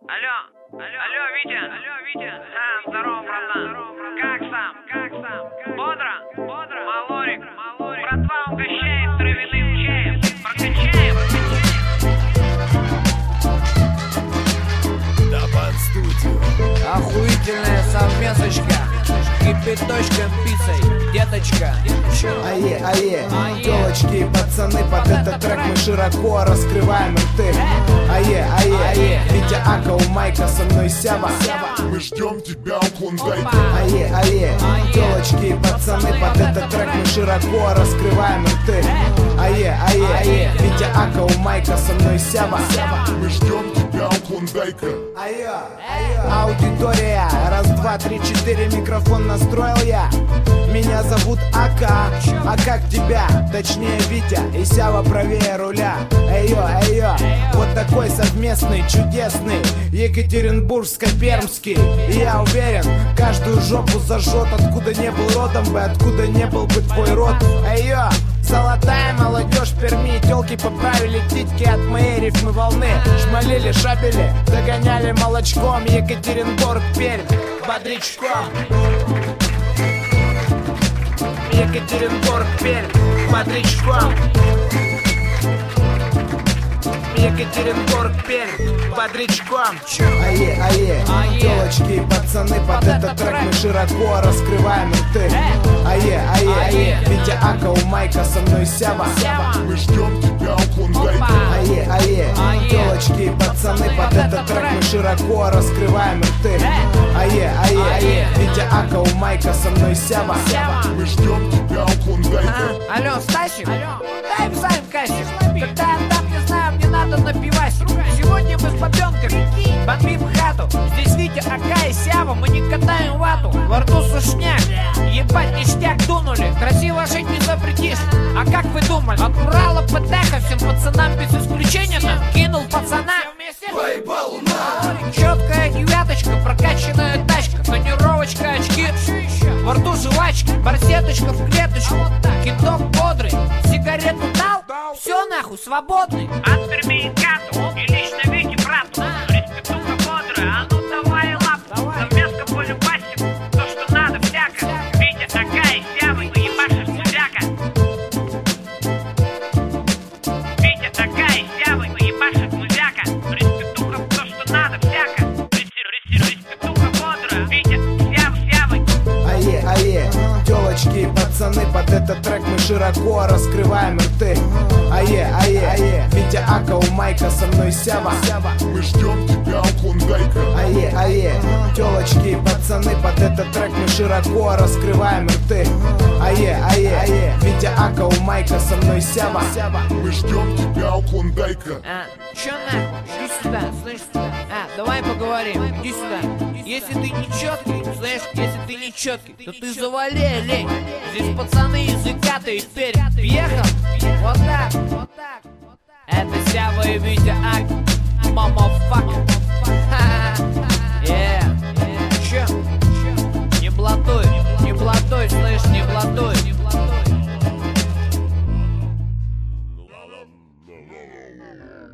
Алло, Витя. Здорово, братан. Как сам? Бодро? Малорик. Братва угощает травяным чаем. Прокачаем. Да под студию. Охуительная совместочка, кипяточком пиццей, деточка. Ае, тёлочки и пацаны, под этот трек мы широко раскрываем рты. Ае, Витя Ака у майка, со мной Сява. Мы ждем тебя у Клондайка. Ае, тёлочки и пацаны, под этот трек мы широко раскрываем рты. Ае, Витя Ака у майка, со мной Сява. Мы ждем тебя у Клондайка. Аудитория, раз, два, три, четыре, микрофон настроил я. Меня зовут Ака, а как тебя? Точнее Витя, и Сява правее руля. Эйо, вот такой совместный, чудесный Екатеринбургско-Пермский. И я уверен, каждую жопу зажжет. Откуда не был родом бы, откуда не был бы твой род. Эйо, золотая молодежь Перми, тёлки поправили титьки от моей рифмы волны. Шмалили, шабели, догоняли молочком. Екатеринбург, Пермь, бодрячком. Екатеринбург, Пермь, бодрячком. Екатеринбург, Пермь, бодрячком. Ае, тёлочки и пацаны, под этот трек мы широко раскрываем рты. Ае, Витя Ака у майка, со мной Сява. Мы ждем тебя у Клондайка. Ае, тёлочки и пацаны, под этот трек мы широко раскрываем рты. Ае, Витя Ака у майка, со мной Сява. Мы ждем тебя у Клондайка. Алло, Стасик, дай взаим кассик. Когда я там, не знаю, мне надо на пивасик. Сегодня мы с бабёнками бомбим хату. Здесь Витя, Ака и Сява, мы не катаем вату. Во рту сушняк, ебать ништяк дунули. Красиво жить не запретишь. А как вы думали? От Урала под эхо всем пацанам без исключения накинул пацана. Поебал на. Четкая девяточка, прокачанная тачка, тонировочка, очки, во рту жвачки, барсеточка в клеточку, кидок бодрый, сигарету дал, все нахуй, свободный. От Перми и Кату, и лично Вите брату. Респектуха бодрая, а ну давай лапу. Совместка по любасику, то что надо всяко. Витя, Ака и Сява, ебашишь мудяка. Витя, Ака и Сява, ебашишь мудяка. Респектуха, то что надо всяко. Респектуха бодрая, Витя, Сява. Ае, тёлочки и пацаны, под этот трек мы широко раскрываем рты. Ае, Витя Ака у майка, со мной Сява. Мы ждем тебя у Клондайка. Ае, тёлочки и пацаны, под этот трек мы широко раскрываем рты. Ае, Витя Ака у майка, со мной Сява. Мы ждем тебя у Клондайка. Чё нахуй? Иди сюда, слышь? Давай поговорим, иди сюда. Если ты не чёткий, знаешь, если ты не чёткий, то ты завали, олень. Здесь пацаны языка-то и теперь въехал. Вот так. Это Сява и Витя Ак, мамафака. Чё? Не блатуй, слышь, не блатуй.